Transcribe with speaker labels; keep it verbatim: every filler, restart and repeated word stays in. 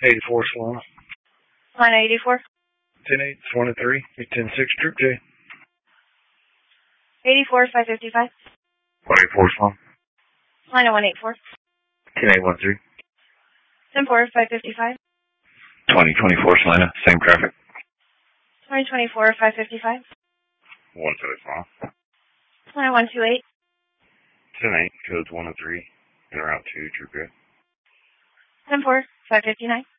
Speaker 1: eighty-four Solana.
Speaker 2: Line eighty-four.
Speaker 1: ten eight, one oh three, eight ten six, Troop J.
Speaker 2: eighty-four, five fifty-five.
Speaker 1: one eighty-four Solana.
Speaker 2: Line one eighty-four.
Speaker 1: ten eight one three.
Speaker 2: ten four, five fifty-five.
Speaker 1: twenty twenty-four Solana, same traffic.
Speaker 2: twenty twenty-four, five fifty-five.
Speaker 1: one seven Solana.
Speaker 2: Line one two eight.
Speaker 1: ten eight, codes one oh three, and route two, Troop J.
Speaker 2: ten four, five fifty-nine.